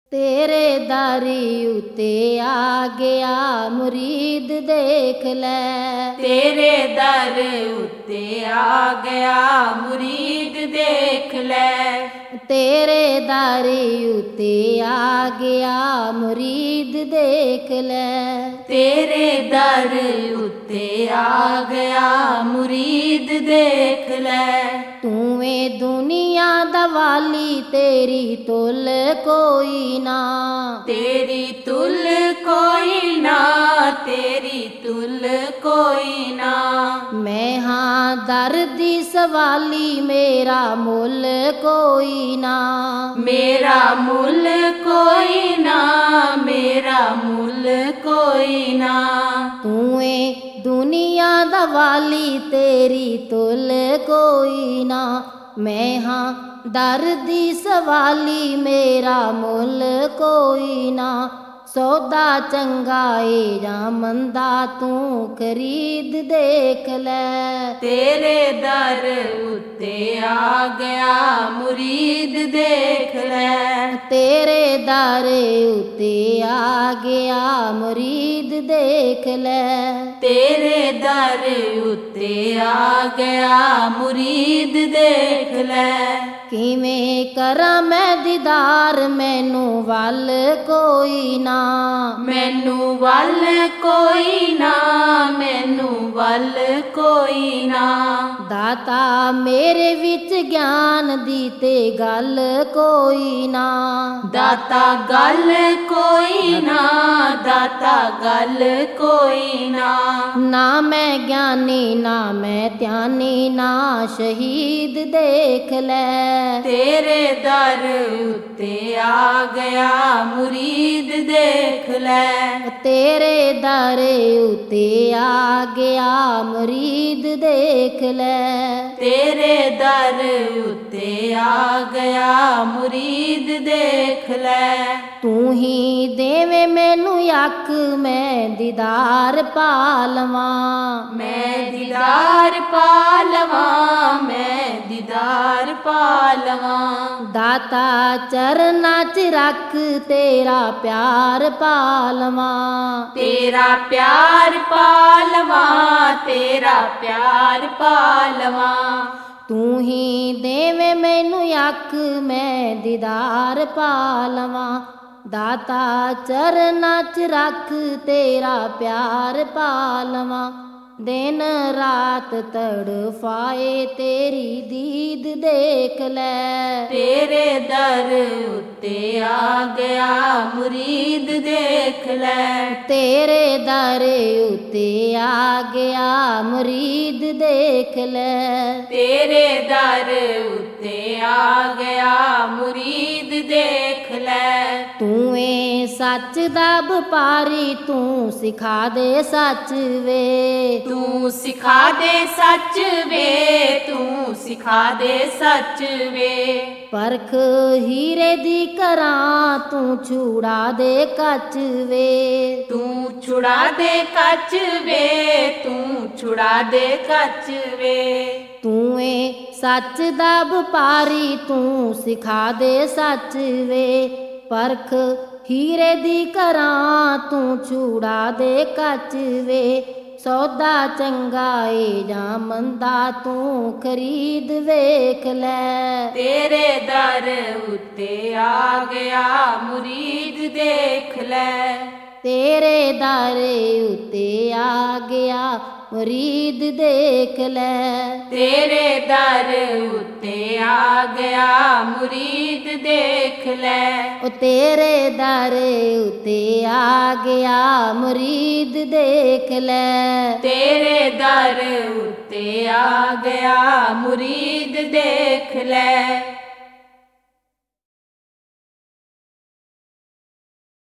तेरे दारी उते आ गया मुरीद देख ले। तेरे दर उत्ते आ गया मुरीद देख ले। तेरे दारी उते आ गया मुरीद देख ले। तेरे दर उत्ते आ गया मुरीद देख ले। तूवें दुनिया दा वाली तेरी तुल कोई ना। तेरी तुल कोई ना, तेरी तुल कोई ना। मैं हाँ दर्दी सवाली मेरा मुल कोई ना। मेरा मुल कोई ना, मेरा मुल कोई ना। तूएं दुनिया दा वाली तेरी तुल कोई ना। मैं हाँ दर्दी सवाली मेरा मुल कोई ना। सौदा चंगा ए जां मंदा तू खरीद देख ले। तेरे दर उत्ते आ गया मुरीद देख ले। तेरे दारे उते आ गया मुरीद देख ले। तेरे दर उत्ते आ गया मुरीद देख ले। किवें करां मैं दीदार मैनू वल कोई ना। मैनू वल कोई ना, मैनू वल कोई ना। दाता मेरे विच ज्ञान दी ते गल कोई ना। दाता गल कोई ना, दाता गल कोई ना। ना मैं ज्ञानी ना मैं ध्यानी ना शहीद देख ले। तेरे दर उत्ते आ गया मुरीद देख ले। तेरे दारे उते आ गया मुरीद देख ले। तेरे दर उत्ते आ गया मुरीद देख ले। तू ही देवे मैनू अख मैं दीदार पालवा। मैं दीदार पालवा, मैं दीदार पालवा। दाता चरना च रख तेरा प्यार पालवा। तेरा प्यार पालवा, तेरा प्यार पालवा। तू ही देवे मैनू अख मैं दीदार पालवा। दाता चरना च रख तेरा प्यार पालवा। दिन रात तड़फाए तेरी दीद देख ले। तेरे दर उत्ते आ गया मुरीद देख ले। तेरे दारे उते आ गया मुरीद देख ले। तेरे दर उत्ते आ गया मुरीद देख ले। तूएं सच दा वपारी तू सिखा दे सच वे। तू सिखा दे सच वे, तू सिखा दे सच वे। परख हीरे दी करां तू छुड़ा दे कच वे। तू छुड़ा दे कच वे, तू छुड़ा दे कच वे। तूएं सच दा वपारी तू सिखा दे सच वे। परख हीरे दी करां तू छुड़ा दे कच वे। सौदा चंगा ए जां मंदा तू खरीद वेख ले। तेरे दर उत्ते आ गया मुरीद देख ले। तेरे दारे उते आ गया मुरीद देख ले। तेरे दर उत्ते आ गया मुरीद देख ले। ओ तेरे दारे उते आ गया मुरीद देख ले। तेरे दर उत्ते आ गया मुरीद देख ले।